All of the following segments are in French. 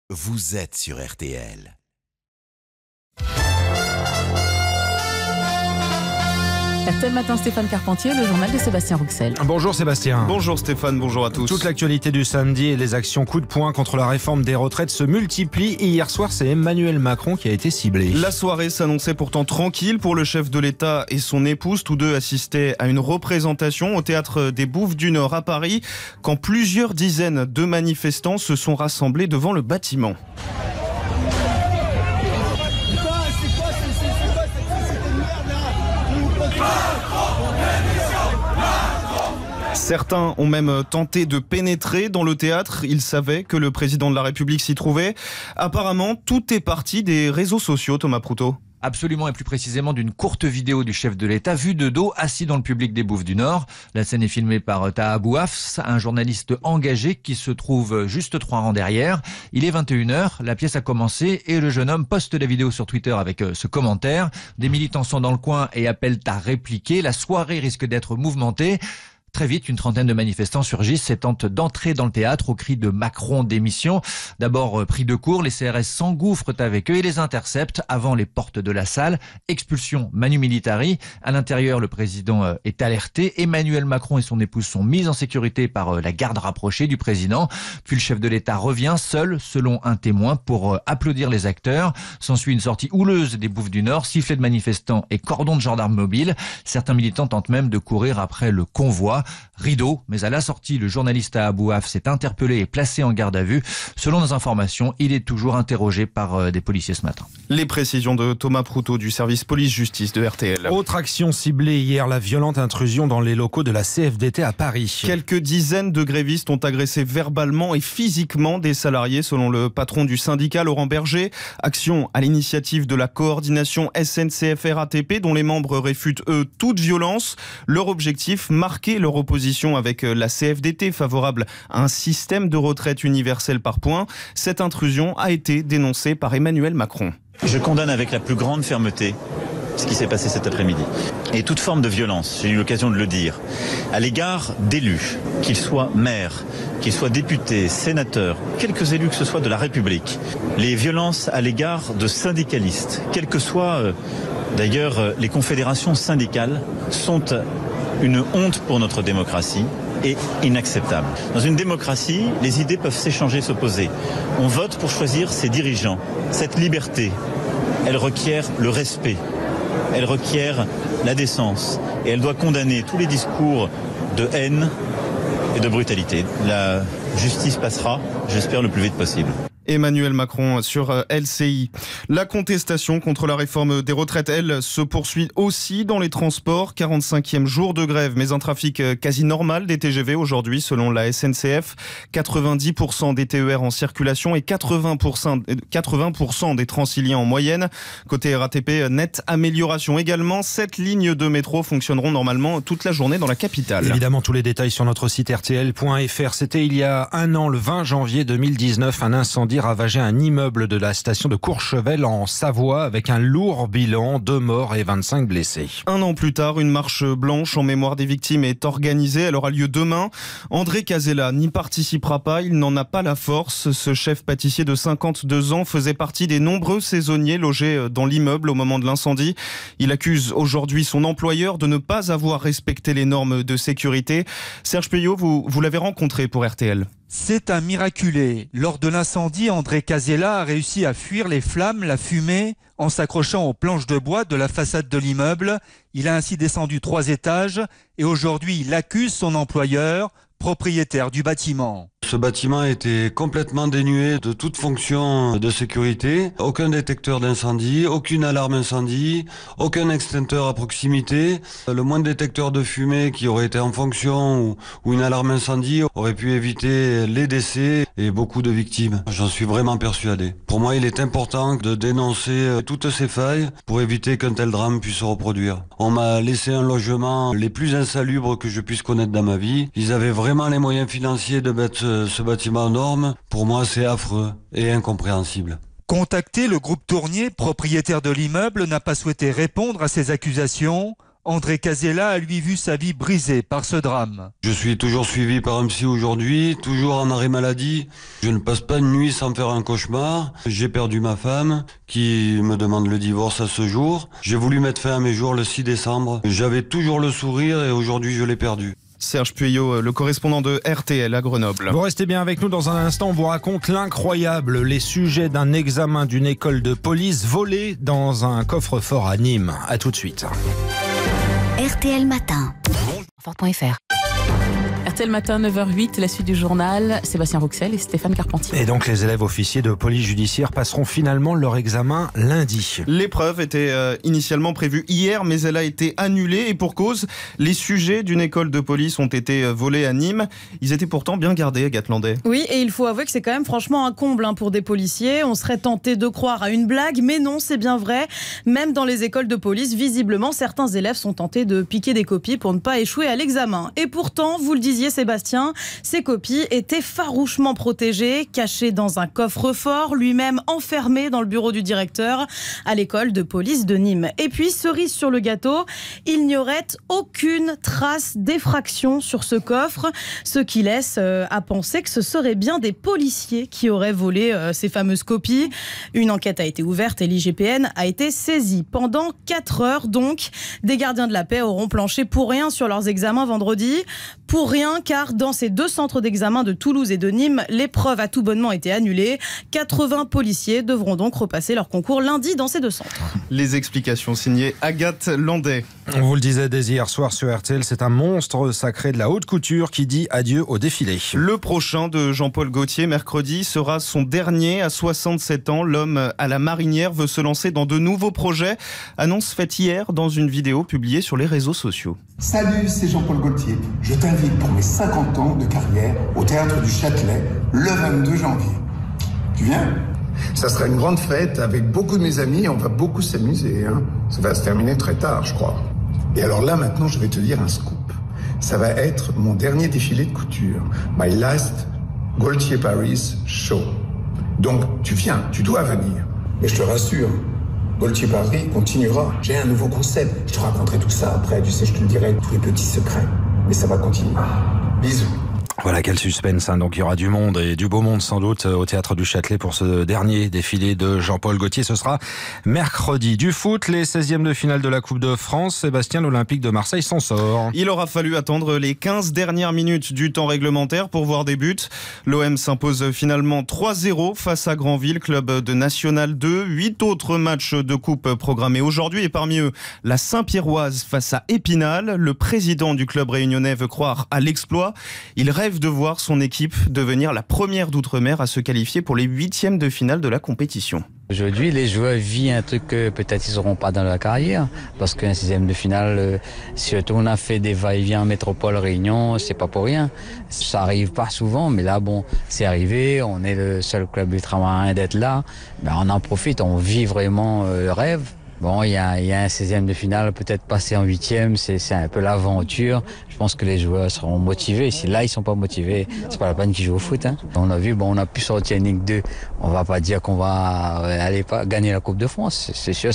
vous êtes sur RTL. RTL Matin, Stéphane Carpentier, le journal de Sébastien Rouxel. Bonjour Sébastien. Bonjour Stéphane, bonjour à tous. Toute l'actualité du samedi et les actions coup de poing contre la réforme des retraites se multiplient. Hier soir, c'est Emmanuel Macron qui a été ciblé. La soirée s'annonçait pourtant tranquille pour le chef de l'État et son épouse. Tous deux assistaient à une représentation au théâtre des Bouffes du Nord à Paris, quand plusieurs dizaines de manifestants se sont rassemblés devant le bâtiment. Certains ont même tenté de pénétrer dans le théâtre. Ils savaient que le président de la République s'y trouvait. Apparemment, tout est parti des réseaux sociaux, Thomas Proutot. Absolument, et plus précisément d'une courte vidéo du chef de l'État vu de dos, assis dans le public des Bouffes du Nord. La scène est filmée par Taha Bouafs, un journaliste engagé qui se trouve juste 3 rangs derrière. Il est 21h, la pièce a commencé et le jeune homme poste la vidéo sur Twitter avec ce commentaire. Des militants sont dans le coin et appellent à répliquer. La soirée risque d'être mouvementée. Très vite, une trentaine de manifestants surgissent et tentent d'entrer dans le théâtre au cri de Macron démission. D'abord pris de court, les CRS s'engouffrent avec eux et les interceptent avant les portes de la salle. Expulsion manu militari. À l'intérieur, le président est alerté. Emmanuel Macron et son épouse sont mis en sécurité par la garde rapprochée du président. Puis le chef de l'État revient seul, selon un témoin, pour applaudir les acteurs. S'ensuit une sortie houleuse des Bouffes du Nord, sifflet de manifestants et cordon de gendarmes mobiles. Certains militants tentent même de courir après le convoi. Rideau, mais à la sortie, le journaliste Taha Bouafs s'est interpellé et placé en garde à vue. Selon nos informations, il est toujours interrogé par des policiers ce matin. Les précisions de Thomas Proutot du service police-justice de RTL. Autre action ciblée hier, la violente intrusion dans les locaux de la CFDT à Paris. Quelques dizaines de grévistes ont agressé verbalement et physiquement des salariés, selon le patron du syndicat, Laurent Berger. Action à l'initiative de la coordination SNCF-RATP, dont les membres réfutent, eux, toute violence. Leur objectif, marquer leur opposition avec la CFDT, favorable à un système de retraite universel par points. Cette intrusion a été dénoncée par Emmanuel Macron. Je condamne avec la plus grande fermeté ce qui s'est passé cet après-midi. Et toute forme de violence, j'ai eu l'occasion de le dire, à l'égard d'élus, qu'ils soient maires, qu'ils soient députés, sénateurs, quelques élus que ce soit de la République. Les violences à l'égard de syndicalistes, quelles que soient d'ailleurs les confédérations syndicales, sont une honte pour notre démocratie et inacceptable. Dans une démocratie, les idées peuvent s'échanger, s'opposer. On vote pour choisir ses dirigeants. Cette liberté, elle requiert le respect, elle requiert la décence et elle doit condamner tous les discours de haine et de brutalité. La justice passera, j'espère, le plus vite possible. Emmanuel Macron sur LCI. La contestation contre la réforme des retraites, elle, se poursuit aussi dans les transports. 45e jour de grève, mais un trafic quasi normal des TGV aujourd'hui, selon la SNCF. 90% des TER en circulation et 80% des Transiliens en moyenne. Côté RATP, nette amélioration également. 7 lignes de métro fonctionneront normalement toute la journée dans la capitale. Évidemment, tous les détails sur notre site rtl.fr. C'était il y a un an, le 20 janvier 2019, un incendie ravagé un immeuble de la station de Courchevel en Savoie avec un lourd bilan, 2 morts et 25 blessés. Un an plus tard, une marche blanche en mémoire des victimes est organisée. Elle aura lieu demain. André Casella n'y participera pas. Il n'en a pas la force. Ce chef pâtissier de 52 ans faisait partie des nombreux saisonniers logés dans l'immeuble au moment de l'incendie. Il accuse aujourd'hui son employeur de ne pas avoir respecté les normes de sécurité. Serge Puyot, vous l'avez rencontré pour RTL. C'est un miraculé. Lors de l'incendie, André Casella a réussi à fuir les flammes, la fumée, en s'accrochant aux planches de bois de la façade de l'immeuble. Il a ainsi descendu 3 étages et aujourd'hui il accuse son employeur, propriétaire du bâtiment. Ce bâtiment était complètement dénué de toute fonction de sécurité. Aucun détecteur d'incendie, aucune alarme incendie, aucun extincteur à proximité. Le moindre détecteur de fumée qui aurait été en fonction ou une alarme incendie aurait pu éviter les décès et beaucoup de victimes. J'en suis vraiment persuadé. Pour moi, il est important de dénoncer toutes ces failles pour éviter qu'un tel drame puisse se reproduire. On m'a laissé un logement les plus insalubres que je puisse connaître dans ma vie. Ils avaient vraiment les moyens financiers de mettre ce bâtiment aux normes. Pour moi, c'est affreux et incompréhensible. Contacté, le groupe Tournier, propriétaire de l'immeuble, n'a pas souhaité répondre à ces accusations. André Casella a lui vu sa vie brisée par ce drame. Je suis toujours suivi par un psy aujourd'hui, toujours en arrêt maladie. Je ne passe pas une nuit sans faire un cauchemar. J'ai perdu ma femme qui me demande le divorce à ce jour. J'ai voulu mettre fin à mes jours le 6 décembre. J'avais toujours le sourire et aujourd'hui je l'ai perdu. Serge Puyot, le correspondant de RTL à Grenoble. Vous restez bien avec nous dans un instant, on vous raconte l'incroyable, les sujets d'un examen d'une école de police volé dans un coffre-fort à Nîmes. À tout de suite. RTL Matin. Fort.fr. RTL Matin, 9h08, la suite du journal, Sébastien Rouxel et Stéphane Carpentier. Et donc les élèves officiers de police judiciaire passeront finalement leur examen lundi. L'épreuve était initialement prévue hier, mais elle a été annulée et pour cause, les sujets d'une école de police ont été volés à Nîmes. Ils étaient pourtant bien gardés, Agathe Landais. Oui, et il faut avouer que c'est quand même franchement un comble pour des policiers. On serait tenté de croire à une blague, mais non, c'est bien vrai. Même dans les écoles de police, visiblement, certains élèves sont tentés de piquer des copies pour ne pas échouer à l'examen. Et pourtant, vous le disiez Sébastien, ces copies étaient farouchement protégées, cachées dans un coffre-fort, lui-même enfermé dans le bureau du directeur à l'école de police de Nîmes. Et puis, cerise sur le gâteau, il n'y aurait aucune trace d'effraction sur ce coffre, ce qui laisse à penser que ce seraient bien des policiers qui auraient volé ces fameuses copies. Une enquête a été ouverte et l'IGPN a été saisie. Pendant 4 heures, donc, des gardiens de la paix auront planché pour rien sur leurs examens vendredi. Pour rien, car dans ces 2 centres d'examen de Toulouse et de Nîmes, l'épreuve a tout bonnement été annulée. 80 policiers devront donc repasser leur concours lundi dans ces 2 centres. Les explications signées Agathe Landais. On vous le disait dès hier soir sur RTL, c'est un monstre sacré de la haute couture qui dit adieu au défilé. Le prochain de Jean-Paul Gaultier, mercredi, sera son dernier à 67 ans. L'homme à la marinière veut se lancer dans de nouveaux projets. Annonce faite hier dans une vidéo publiée sur les réseaux sociaux. Salut, c'est Jean-Paul Gaultier. Je t'invite pour mes 50 ans de carrière au Théâtre du Châtelet, le 22 janvier. Tu viens ? Ça sera une grande fête avec beaucoup de mes amis et on va beaucoup s'amuser. Ça va se terminer très tard, je crois. Et alors là, maintenant, je vais te dire un scoop. Ça va être mon dernier défilé de couture. My last Gaultier Paris show. Donc, tu viens, tu dois venir. Mais je te rassure, Gaultier Paris continuera. J'ai un nouveau concept. Je te raconterai tout ça après. Tu sais, je te dirai tous les petits secrets. Mais ça va continuer. Bisous. Voilà, quel suspense. Donc il y aura du monde et du beau monde sans doute au Théâtre du Châtelet pour ce dernier défilé de Jean-Paul Gaultier. Ce sera mercredi. Du foot, les 16e de finale de la Coupe de France. Sébastien, l'Olympique de Marseille s'en sort. Il aura fallu attendre les 15 dernières minutes du temps réglementaire pour voir des buts. L'OM s'impose finalement 3-0 face à Granville, club de National 2. 8 autres matchs de coupe programmés aujourd'hui et parmi eux la Saint-Pierroise face à Épinal. Le président du club réunionnais veut croire à l'exploit. Il rêve de voir son équipe devenir la première d'outre-mer à se qualifier pour les 8e de finale de la compétition. Aujourd'hui, les joueurs vivent un truc que peut-être ils n'auront pas dans leur carrière, parce qu'un 6e de finale, surtout on a fait des va-et-vient en métropole Réunion, c'est pas pour rien. Ça arrive pas souvent, mais là, bon, c'est arrivé, on est le seul club ultramarin d'être là, ben, on en profite, on vit vraiment le rêve. Bon, il y a un 16e de finale, peut-être passer en 8e, c'est un peu l'aventure. Je pense que les joueurs seront motivés. Si là, ils sont pas motivés, c'est pas la peine qu'ils jouent au foot. On a vu, on a pu sortir en Ligue 2. On va pas dire qu'on va aller pas gagner la Coupe de France. C'est sûr,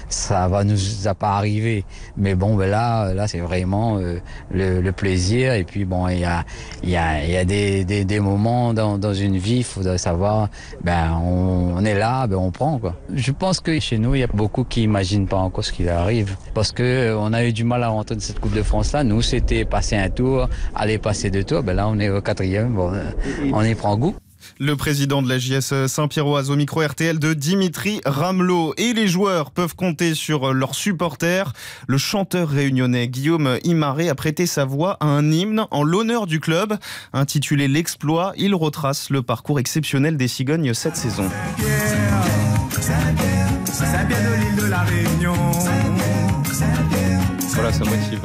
ça va nous a pas arrivé. Mais bon, ben là, c'est vraiment le plaisir. Et puis bon, il y a des moments dans une vie, il faudrait savoir, ben, on est là, ben, on prend, quoi. Je pense que chez nous, il y a beaucoup qui n'imaginent pas encore ce qui arrive. Parce que on a eu du mal à rentrer dans cette Coupe de France-là. Nous, c'était passer un tour, aller passer 2 tours. Ben là, on est au 4e. Bon, on y prend goût. Le président de la JS Saint-Pierroise au micro RTL de Dimitri Ramelot. Et les joueurs peuvent compter sur leurs supporters. Le chanteur réunionnais Guillaume Imaré a prêté sa voix à un hymne en l'honneur du club. Intitulé L'Exploit, il retrace le parcours exceptionnel des Cigognes cette saison. Saint-Pierre de l'île de la Réunion. Voilà, ça motive.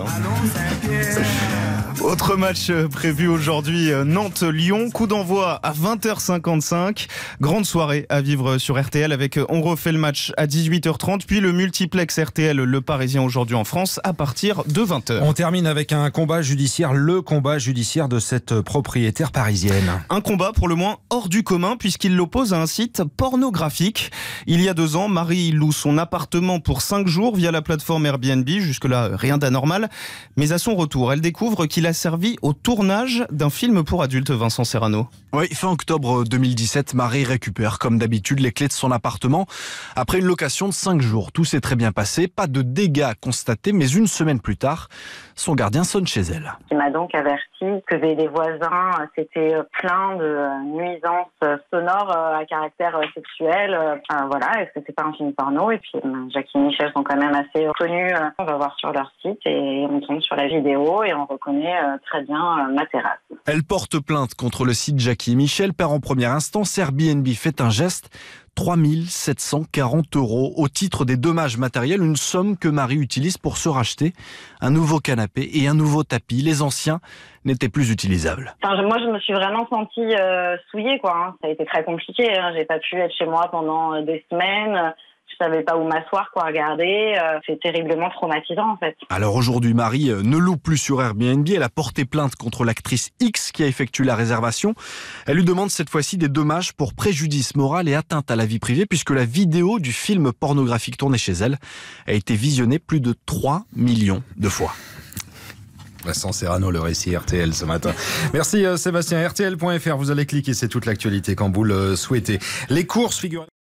Autre match prévu aujourd'hui, Nantes-Lyon. Coup d'envoi à 20h55. Grande soirée à vivre sur RTL avec On refait le match à 18h30. Puis le multiplex RTL Le Parisien aujourd'hui en France à partir de 20h. On termine avec un combat judiciaire, le combat judiciaire de cette propriétaire parisienne. Un combat pour le moins hors du commun puisqu'il l'oppose à un site pornographique. Il y a 2 ans, Marie loue son appartement pour 5 jours via la plateforme Airbnb. Jusque-là, rien d'anormal. Mais à son retour, elle découvre qu'il a servi au tournage d'un film pour adultes, Vincent Serrano. Oui, fin octobre 2017, Marie récupère comme d'habitude les clés de son appartement après une location de 5 jours. Tout s'est très bien passé, pas de dégâts constatés, mais une semaine plus tard, son gardien sonne chez elle. Il m'a donc averti que les voisins s'étaient plaints de nuisances sonores à caractère sexuel. Voilà, est-ce que c'est pas un film porno? Et puis Jackie et Michel sont quand même assez connus. On va voir sur leur site et on tombe sur la vidéo et on reconnaît très bien ma terrasse. Elle porte plainte contre le site Jackie et Michel, perd en première instance. Airbnb fait un geste. 3 740 € au titre des dommages matériels, une somme que Marie utilise pour se racheter un nouveau canapé et un nouveau tapis. Les anciens n'étaient plus utilisables. Moi, je me suis vraiment sentie souillée, quoi. Ça a été très compliqué. J'ai pas pu être chez moi pendant des semaines. Je savais pas où m'asseoir, quoi regarder. C'est terriblement traumatisant, en fait. Alors aujourd'hui, Marie ne loue plus sur Airbnb. Elle a porté plainte contre l'actrice X qui a effectué la réservation. Elle lui demande cette fois-ci des dommages pour préjudice moral et atteinte à la vie privée, puisque la vidéo du film pornographique tourné chez elle a été visionnée plus de 3 millions de fois. Vincent Serrano, le récit RTL ce matin. Merci Sébastien. RTL.fr, vous allez cliquer, c'est toute l'actualité quand vous le souhaitez. Les courses figurent...